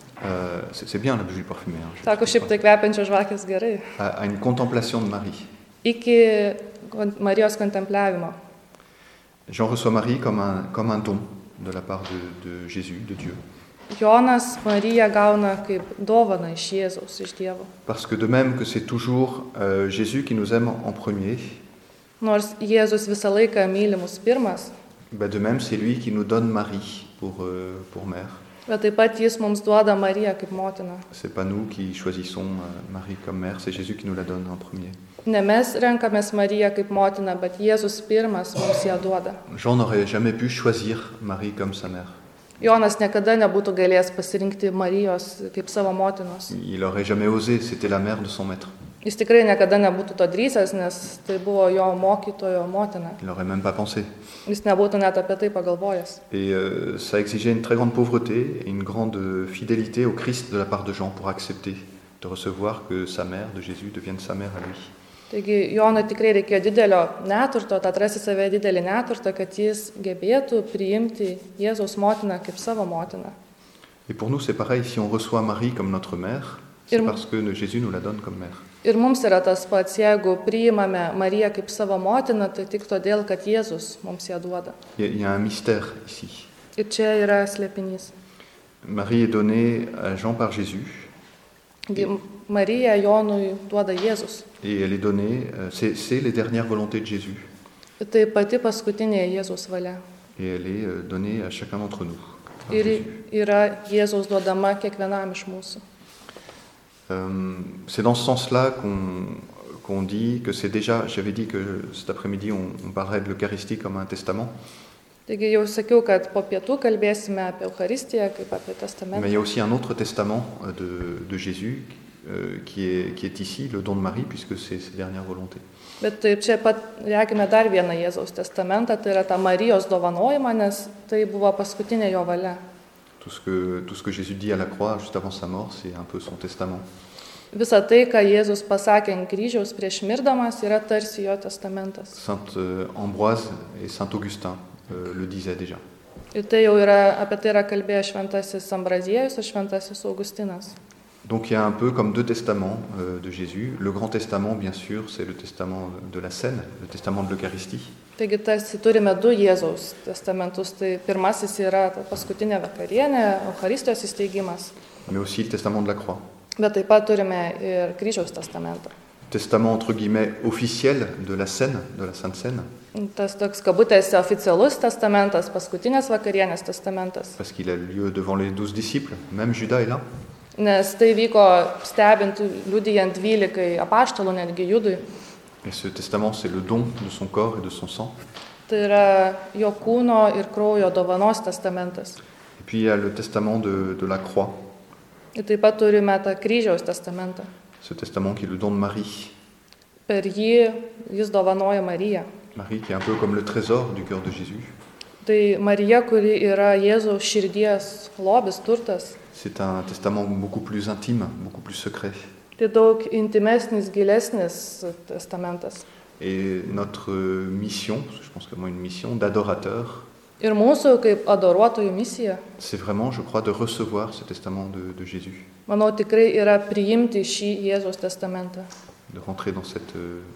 A: C'est bien la bougie parfumée.
B: Sako, šiaip tai kvepiančios žvakės gerai.
A: À une contemplation de Marie.
B: Iki Marijos kontempliavimo.
A: Jean reçoit Marie comme un don de la part de Jésus, de Dieu.
B: Jonas Mariją gauna kaip dovaną iš Jėzaus, iš Dievo.
A: Parce que de même que c'est toujours Jésus qui nous aime en premier,
B: Nors Jėzus visą laiką myli mus pirmas,
A: de même c'est lui qui nous donne Marie pour mère.
B: bet taip pat jis mums duoda Mariją kaip motiną.
A: C'est pas nous qui choisissons Marie comme mère, c'est Jésus qui nous la donne en premier.
B: Ne mes renkamės Mariją kaip motiną, bet Jėzus pirmas mums ją duoda.
A: Jean n'aurait jamais pu choisir Marie comme sa mère.
B: Jonas niekada nebūtų galėjęs pasirinkti Marijos kaip savo motinos.
A: Il aurait jamais osé, c'était la mère de son maître.
B: Jis tikrai niekada nebūtų to drįsęs, nes tai buvo jo mokytojo motina.
A: Il n'aurait même pas pensé.
B: Jis nebūtų net apie tai pagalvojęs.
A: Et ça exigeait une très grande pauvreté et une grande fidélité au Christ de la part de Jean pour accepter de recevoir que sa mère, de Jésus, devienne sa mère à lui.
B: Taigi Jonui tikrai reikėjo didelio neturto, atrasti save didelį neturtą, kad jis gebėtų priimti Jėzaus motiną kaip savo motiną.
A: Et pour nous, c'est pareil, si on reçoit Marie comme notre mère, c'est parce que Jésus nous la donne comme mère.
B: Ir mums yra tas pats, jeigu priimame Mariją kaip savo motiną, tai tik todėl, kad Jėzus mums ją duoda.
A: Il y a un mystère ici.
B: Ir čia yra slėpinys.
A: Marie est donnée à Jean par Jésus.
B: Marija Jonui duoda Jėzus.
A: Et elle est donnée, c'est les dernières volontés de Jésus.
B: Tai pati paskutinė Jėzaus valia.
A: Et elle est donnée à chacun d'entre nous.
B: Ir yra Jėzaus duodama kiekvienam iš mūsų.
A: C'est dans ce sens-là qu'on dit que c'est déjà, j'avais dit que cet après-midi on parlerait de l'Eucharistie comme un testament.
B: Taigi jau sakiau, kad po pietų kalbėsime apie Eucharistiją kaip apie testamentą.
A: Mais il y a aussi un autre testament de Jésus qui est ici, le don de Marie, puisque c'est ses dernières volontés.
B: Bet ir čia pat regime dar vieną Jėzaus testamentą, tai yra ta Marijos dovanojimą, nes tai buvo paskutinė jo valia.
A: Tout ce que Jésus dit à la croix juste avant sa mort, c'est un peu son testament.
B: Visa tai, ką Jėzus pasakė ant kryžiaus prieš mirdamas, yra tarsi jo testamentas.
A: Saint Ambroise et Saint Augustin le disaient déjà.
B: Ir tai jau yra, apie tai yra kalbėjęs šventasis Ambraziejus ir šventasis Augustinas.
A: Donc il y a un peu comme deux testaments de Jésus. Le Grand Testament, bien sûr, c'est le testament de la scène, le testament de l'Eucharistie.
B: Taigi tarsi turime du Jėzaus testamentus. Tai pirmasis yra ta paskutinė vakarienė, Eucharistijos įsteigimas.
A: Mais aussi le testament de la croix.
B: Bet taip pat turime ir kryžiaus testamentą.
A: Testament entre guillemets officiel de la scène, de la Sainte Seine.
B: Tas toks kabutėse oficialus testamentas, paskutinės vakarienės testamentas.
A: Parce qu'il a lieu devant les 12 disciples, même Judas est là.
B: Nes tai vyko stebint, liudijant 12 apaštalų, netgi Judui.
A: Et ce testament, c'est le don de son corps et de son sang.
B: Tai yra jo kūno ir kraujo dovanos testamentas.
A: Et puis il y a le testament de la croix.
B: Ir taip pat turime tą kryžiaus testamentą.
A: Ce testament qui est le don de Marie.
B: Per jį jis dovanoja Mariją.
A: Marie qui est un peu comme le trésor du cœur de Jésus.
B: Tai Marija, kuri yra Jėzaus širdies lobis, turtas.
A: C'est un testament beaucoup plus intime, beaucoup plus secret.
B: Tai daug intimesnis, gilesnis testamentas.
A: Et notre mission, je pense que moi une mission d'adorateur,
B: Ir mūsų kaip adoruotojų misija,
A: c'est vraiment, je crois, de recevoir ce testament de Jésus,
B: manau, tikrai yra priimti šį Jėzaus testamentą.
A: de rentrer dans cette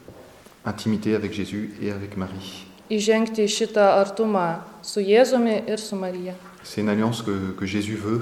A: intimité avec Jésus et avec Marie.
B: Įžengti į šitą artumą su Jėzumi ir su Marija.
A: C'est une alliance que Jésus veut,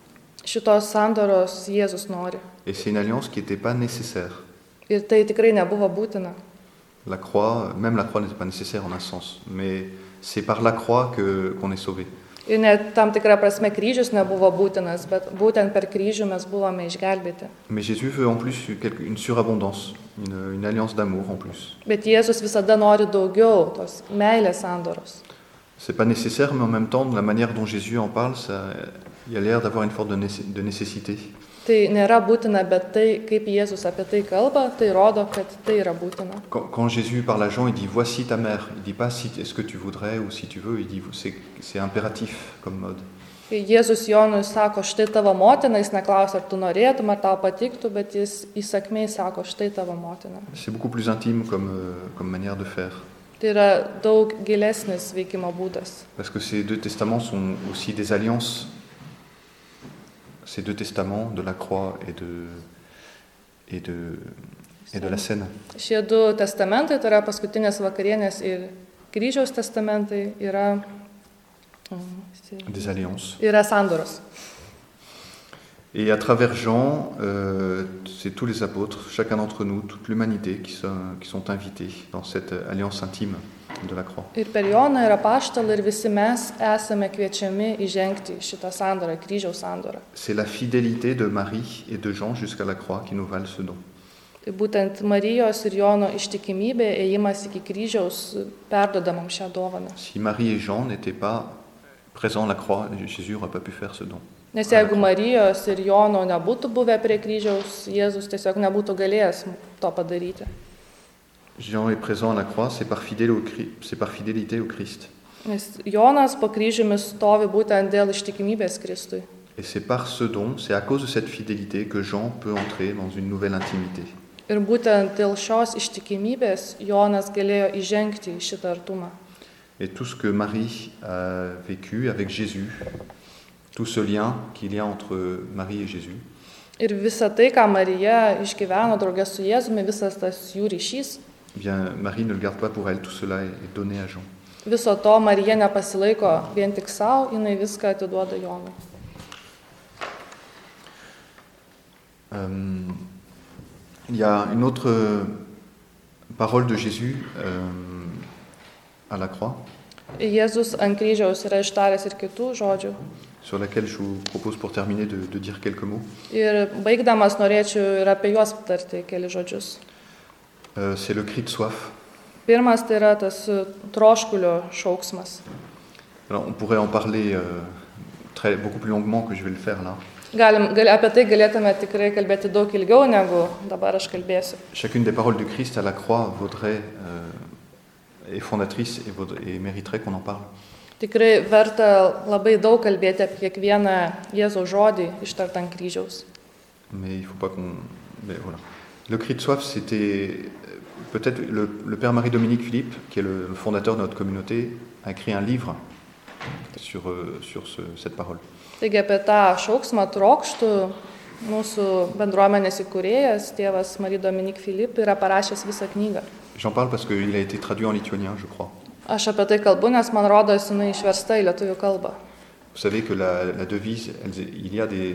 B: Šitos sandoros Jėzus nori.
A: et c'est une alliance qui n'était pas nécessaire.
B: Ir tai tikrai nebuvo būtina.
A: La croix, même la croix n'était pas nécessaire en un sens, mais c'est par la croix qu'on est sauvé.
B: Ir net tam tikrą prasme kryžius nebuvo būtinas, bet būtent per kryžių mes buvome išgelbėti.
A: Mais Jésus veut en plus une surabondance, une alliance d'amour en plus.
B: Bet Jėzus visada nori daugiau tos meilės sandoros.
A: C'est pas nécessaire, mais en même temps, de la manière dont Jésus en parle, il y a l'air d'avoir une forme de nécessité.
B: Tai nėra būtina, bet tai, kaip Jėzus apie tai kalba, tai rodo, kad tai yra būtina.
A: Quand Jésus parle à Jean, il dit « Voici ta mère ». Il dit pas si, « Est-ce que tu voudrais » ou « Si tu veux ». Il dit c'est impératif comme mode.
B: Kai Jėzus Jonui sako, štai tavo motina, jis neklausia, ar tu norėtum, ar tau patiktų, bet jis įsakmiai sako, štai tavo motina.
A: C'est beaucoup plus intime comme manière de faire.
B: Tai yra daug gilesnis veikimo būdas.
A: Parce que ces deux testaments sont aussi des alliances. Ces deux testaments de la croix et de la scène.
B: Šie du testamentai, tai yra paskutinės vakarienės ir kryžiaus testamentai, yra
A: des alliances.
B: Yra sandoros.
A: Et à travers Jean, c'est tous les apôtres, chacun d'entre nous, toute l'humanité qui sont invités dans cette alliance intime de la croix.
B: Ir per Joną ir apaštalą ir visi mes esame kviečiami įžengti šitą sandorą, kryžiaus sandorą.
A: C'est la fidélité de Marie et de Jean jusqu'à la croix qui nous valent ce don.
B: Tai būtent Marijos ir Jono ištikimybė, ėjimas iki kryžiaus perduoda mums šią dovaną.
A: Si Marie et Jean n'étaient pas présents à la croix, Jésus n'aurait pas pu faire ce don.
B: Nes jeigu Marijos ir Jono nebūtų buvę prie kryžiaus, Jėzus tiesiog nebūtų galėjęs to padaryti.
A: Jean est présent à la croix, c'est par fidélité au Christ.
B: Nes Jonas po kryžiumi stovi būtent dėl ištikimybės Kristui.
A: Et c'est par ce don, c'est à cause de cette fidélité que Jean peut entrer dans une nouvelle intimité.
B: Ir būtent dėl šios ištikimybės Jonas galėjo įžengti į šitą artumą.
A: Et tout ce que Marie a vécu avec Jésus, tout ce lien qu'il y a entre Marie et Jésus,
B: Ir visa tai, ką Marija išgyveno draugė su Jėzumi, visas tas jų ryšys,
A: eh bien, Marie ne le garde pas pour elle, tout cela est donné à Jean.
B: viso to Marija nepasilaiko vien tik savo, jinai viską atiduoda Jonui.
A: Il y a une autre parole de Jésus à la croix,
B: Jėzus ant kryžiaus yra ištaręs ir kitų žodžių.
A: sur laquelle je vous propose pour terminer de dire quelques mots.
B: Ir baigdamas norėčiau ir apie juos aptarti keli žodžius.
A: C'est le cri de soif.
B: Pirmas tai yra tas troškulio šauksmas.
A: Alors, on pourrait en parler beaucoup plus longuement que je vais le faire là.
B: Apie tai galėtume tikrai kalbėti daug ilgiau, negu dabar aš kalbėsiu.
A: Chacune des paroles du Christ à la croix vaudrait, est fondatrice et mériterait qu'on en parle.
B: Tikrai verta labai daug kalbėti apie kiekvieną Jėzaus žodį ištartą ant kryžiaus.
A: Mais il faut pas qu'on... Mais voilà. Le cri de soif, c'était... Peut-être le père Marie-Dominique Philippe, qui est le fondateur de notre communauté, a écrit un livre sur cette parole.
B: Taigi apie tą šauksmą trokštų mūsų bendruomenės įkūrėjas, tėvas Marie-Dominique Philippe, yra parašęs visą knygą.
A: J'en parle parce qu'il a été traduit en lituanien, je crois.
B: Aš apie tai kalbu, nes man rodos, jinai išversta į lietuvių kalbą.
A: Vous savez que la devise, il y a des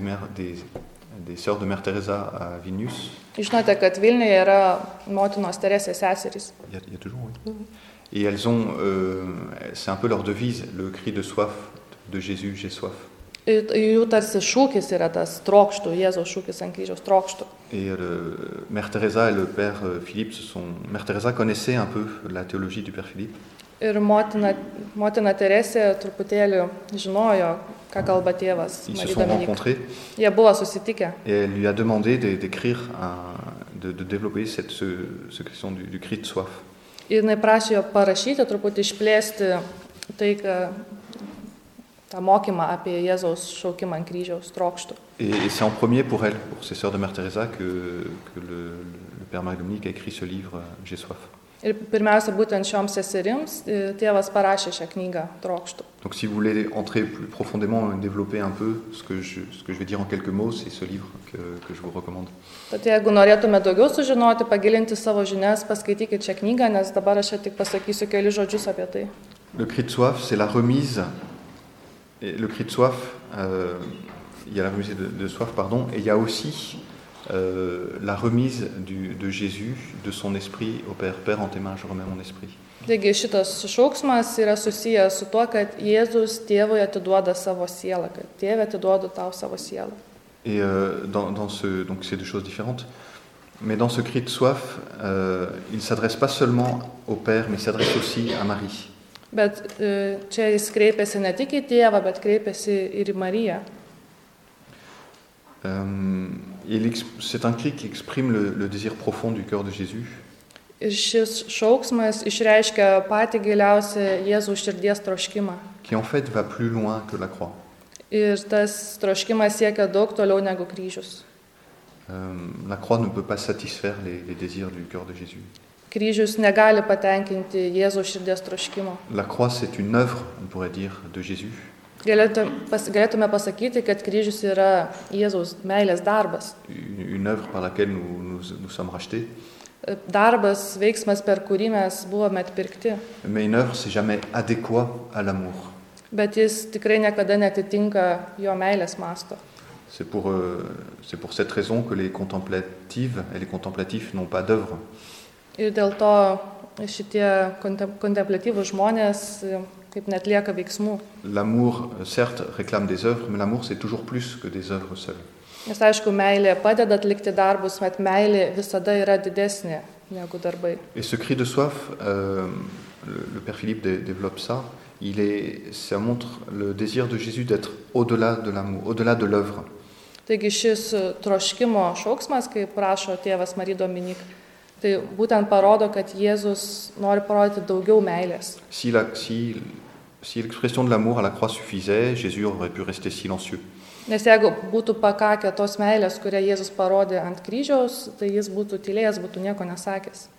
A: sœurs de Mère Teresa à Vilnius.
B: Žinote, kad Vilniuje yra motinos Teresės seserys.
A: Il y a toujours, oui. Et elles ont, c'est un peu leur devise, le cri de soif de Jésus, j'ai soif.
B: Jų tarsi šūkis yra tas trokštų, Jėzaus šūkis ant kryžiaus trokštų.
A: Et Mère Teresa et le Père Philippe Mère Teresa connaissait un peu la théologie du Père Philippe.
B: Ir motina Teresė truputėlį žinojo, ką kalba tėvas.
A: Ils se sont rencontrés.
B: Jie buvo susitikę.
A: Et elle lui a demandé d'écrire, de développer ce question du cri de soif.
B: Ir jinai prašė jo parašyti, truputį išplėsti tai, tą mokymą apie Jėzaus šaukimą ant kryžiaus trokštų.
A: Et c'est en premier pour elle, pour ces sœurs de Mère Teresa, que le Père Marie-Dominique a écrit ce livre, J'ai soif.
B: Ir pirmiausia, būtent šioms seserims tėvas parašė šią knygą trokštų.
A: Donc si vous voulez entrer plus profondément et développer un peu ce que je vais dire en quelques mots, c'est ce livre que je vous recommande.
B: Tad jeigu norėtume daugiau sužinoti, pagilinti savo žinias, paskaitykite šią knygą, nes dabar aš tik pasakysiu keli žodžius apie tai.
A: Le cri de soif, c'est la remise. Et le cri de soif, il y a la remise de soif, pardon, et il y a aussi la remise de Jésus, de son esprit au Père. Père, en tes mains, je remets mon esprit.
B: Taigi šitas šauksmas yra susijęs su tuo, kad Jėzus tėvui atiduoda savo sielą, kad tėvė atiduoda tau savo sielą.
A: Et donc c'est deux choses différentes. Mais dans ce cri de soif, il ne s'adresse pas seulement au Père, mais il s'adresse aussi à Marie.
B: Bet čia jis kreipiasi ne tik į tėvą, bet kreipiasi ir į Mariją.
A: C'est un cri qui exprime le désir profond du cœur de Jésus.
B: Ir šis šauksmas išreiškia patį giliausią Jėzaus širdies troškimą.
A: Qui en fait va plus loin que la croix.
B: Ir tas troškimas siekia daug toliau negu kryžius.
A: La croix ne peut pas satisfaire les désirs du cœur de Jésus.
B: Kryžius negali patenkinti Jėzaus širdies troškimo.
A: La croix, c'est une œuvre, on pourrait dire, de Jésus.
B: Galėtume pasakyti, kad kryžius yra Jėzaus meilės darbas.
A: Une œuvre par laquelle nous sommes rachetés.
B: Darbas, veiksmas, per kurį mes buvome atpirkti.
A: Mais une œuvre, c'est jamais adéquat à l'amour.
B: Bet jis tikrai niekada netitinka jo meilės masto.
A: C'est pour cette raison que les contemplatives et les contemplatifs n'ont pas d'œuvre.
B: Ir dėl to šitie kontemplatyvūs žmonės kaip netlieka veiksmų.
A: L'amour, certes, réclame des œuvres, mais l'amour, c'est toujours plus que des œuvres seules.
B: Nes aišku, meilė padeda atlikti darbus, bet meilė visada yra didesnė negu darbai.
A: Et ce cri de soif, le Père Philippe développe ça, ça montre le désir de Jésus d'être au-delà de l'amour, au-delà de l'œuvre.
B: Taigi šis troškimo šauksmas, kaip prašo tėvas Marie-Dominique, tai būtent parodo, kad Jėzus nori parodyti daugiau meilės.
A: Si l'expression de l'amour à la croix suffisait, Jésus aurait pu rester silencieux.
B: Nes jeigu būtų pakakę tos meilės, kurią Jėzus parodė ant kryžiaus, tai jis būtų tylėjęs, būtų nieko nesakęs.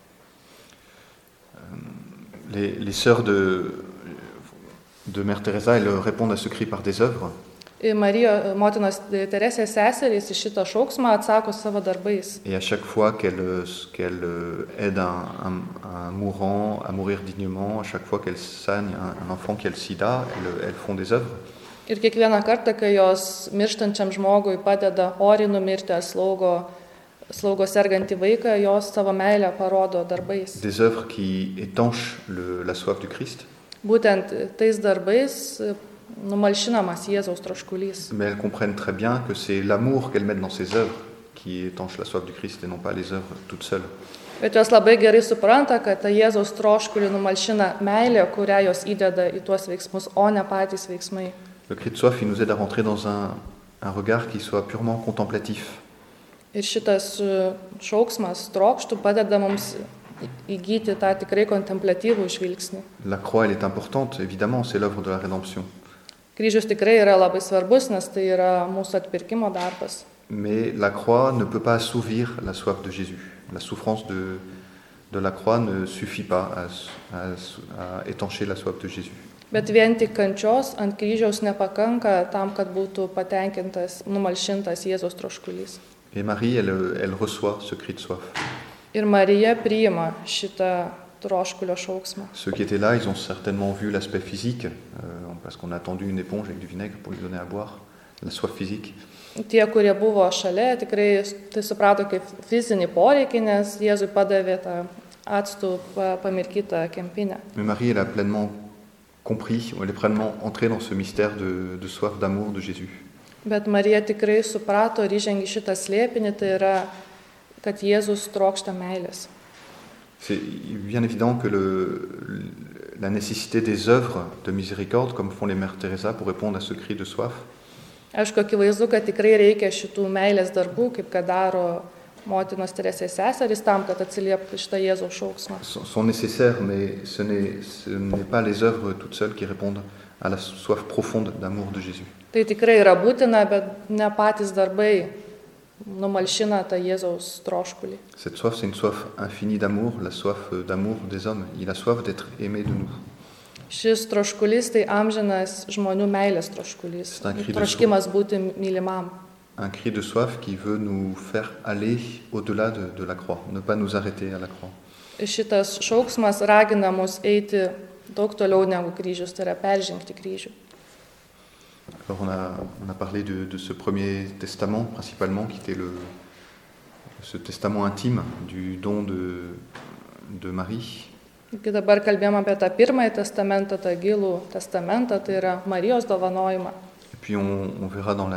A: Les sœurs de Mère Teresa, elles répondent à ce cri par des œuvres.
B: Ir motinos Teresės seserys į šitą šauksmą atsako savo darbais.
A: Et à chaque fois qu'elle aide un mourant à mourir dignement, à chaque fois qu'elle soigne un enfant qui a le sida, elles font des œuvres.
B: Ir kiekvieną kartą, kai jos mirštančiam žmogui padeda oriai numirti ar slaugo sergantį vaiką, jos savo meilę parodo darbais.
A: Des œuvres qui étanchent la soif du Christ.
B: Būtent tais darbais numalšinamas Jėzaus troškulys.
A: Mais elles comprennent très bien que c'est l'amour qu'elles mettent dans ces œuvres qui étanche la soif du Christ et non pas les œuvres toutes seules.
B: Bet jos labai gerai supranta, kad ta Jėzaus troškulį numalšina meilė, kurią jos įdeda į tuos veiksmus, o ne patys veiksmai.
A: Le cri de soif, il nous aide à rentrer dans un regard qui soit purement contemplatif.
B: Ir šitas šauksmas trokštų padeda mums įgyti tą tikrai kontemplatyvų žvilgsnį.
A: La croix, elle est importante, évidemment, c'est l'œuvre de la rédemption.
B: Kryžius tikrai yra labai svarbus, nes tai yra mūsų atpirkimo darbas.
A: Mais la croix ne peut pas assouvir la soif de Jésus. La souffrance de la croix ne suffit pas à étancher la soif de Jésus.
B: Bet vien tik kančios ant kryžiaus nepakanka tam, kad būtų patenkintas, numalšintas Jėzaus troškulys.
A: Et Marie, elle reçoit ce cri de soif.
B: Ir Marija priima šitą troškulio šauksmą.
A: Ceux qui étaient là, ils ont certainement vu l'aspect physique, parce qu'on a attendu une éponge avec du vinaigre pour lui donner à boire, la soif physique.
B: Tie, kurie buvo šalia, tikrai tai suprato kaip fizinį poreikį, nes Jėzui padavė tą actų pamirkytą kempinę.
A: Mais Marie, elle a pleinement compris, elle est pleinement entrée dans ce mystère de soif d'amour de Jésus.
B: Bet Marija tikrai suprato ir įžengė šitą slėpinį, tai yra, kad Jėzus trokšta meilės.
A: C'est bien évident que la nécessité des œuvres de miséricorde, comme font les mères Teresa pour répondre à ce cri de soif,
B: Aišku, akivaizdu, kad tikrai reikia šitų meilės darbų, kaip kad daro motinos Teresės seserys tam, kad atsilieptų šitą Jėzaus šauksmą.
A: sont nécessaires, mais ce n'est pas les œuvres toutes seules qui répondent à la soif profonde d'amour de Jésus.
B: Tai tikrai yra būtina, bet ne patys darbai numalšina tą Jėzaus troškulį.
A: Cette soif, c'est une soif infinie d'amour, la soif d'amour des hommes. Il a soif d'être aimé de nous.
B: Šis troškulys tai amžinas žmonių meilės troškulys. Troškimas būti mylimam.
A: Un cri de soif qui veut nous faire aller au-delà de la croix, ne pas nous arrêter à la croix.
B: Šitas šauksmas ragina mus eiti daug toliau negu kryžius, tai yra peržengti kryžių.
A: Alors on a parlé de ce premier testament principalement, qui était ce testament intime du don de Marie.
B: Kai dabar kalbėjom apie tą pirmąjį testamentą, tą gilų testamentą, tai yra Marijos dovanojimą.
A: Et puis on verra dans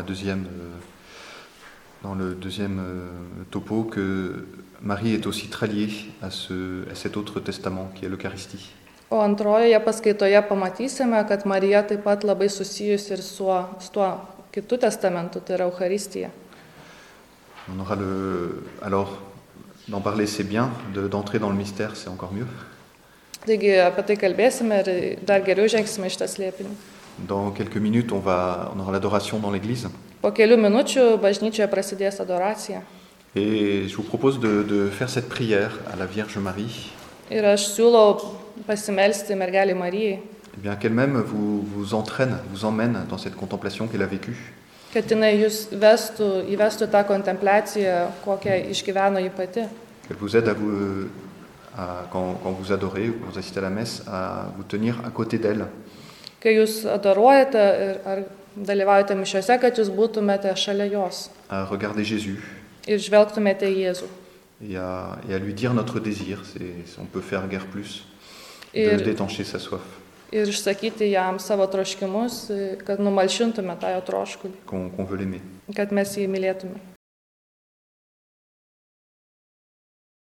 A: le deuxième topo que Marie est aussi très liée à cet autre testament qui est l'Eucharistie.
B: O antrojoje paskaitoje pamatysime, kad Marija taip pat labai susijusi ir su tuo kitu testamentu, tai yra Eucharistija.
A: On aura alors d'en parler c'est bien, d'entrer dans le mystère c'est encore mieux.
B: Taigi apie tai kalbėsime ir dar geriau žengsime šitą slėpinį.
A: Dans quelques minutes, on aura l'adoration dans l'église.
B: Po kelių minučių bažnyčioje prasidės adoracija.
A: Et je vous propose de faire cette prière à la Vierge Marie.
B: Ir aš siūlau pasimelsti mergelei Marijai.
A: Eh bien, qu'elle-même vous entraîne, vous emmène dans cette contemplation qu'elle a vécue.
B: Kad jinai jūs įvestų tą kontempliaciją, kokią išgyveno ji pati.
A: Qu'elle vous aide quand vous adorez ou quand vous assistez à la messe, à vous tenir à côté d'elle.
B: Kai jūs adoruojate ar dalyvaujate mišiose, kad jūs būtumėte šalia jos.
A: À regarder Jésus.
B: Ir žvelgtumėte į Jėzų.
A: Et à lui dire notre désir, on peut faire guère plus, d'étancher sa soif.
B: Ir išsakyti jam savo troškimus, kad numalšintume tą jo troškulį.
A: Qu'on veut l'aimer.
B: Kad mes jį mylėtume.